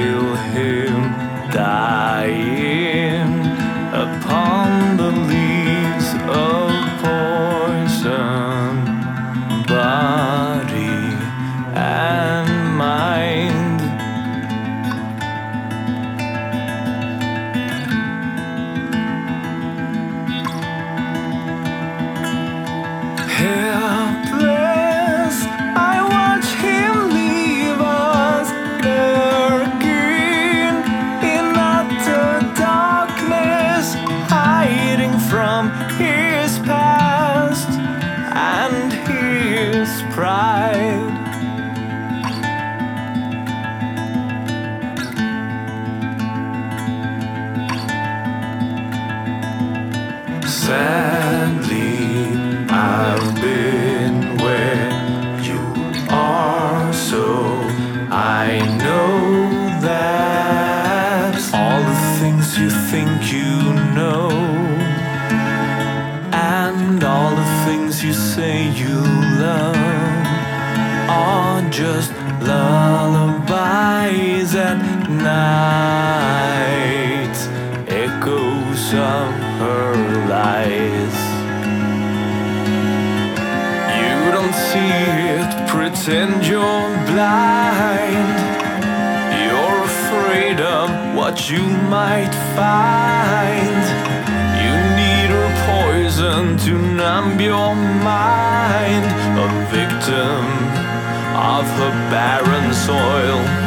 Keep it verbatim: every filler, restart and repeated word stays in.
feel him dying upon the leaves of poison, body and mind. Helpless, I watch him leave us, lurking in utter darkness, hiding from his past and his pride. Sadly, I've been where you are, so I know that all the things you think you know, and all the things you say you love, are just lullabies at night, echoes of her lies. You don't see it, pretend you're blind. You're afraid of what you might find. You need her poison to numb your mind, a victim of her barren soil.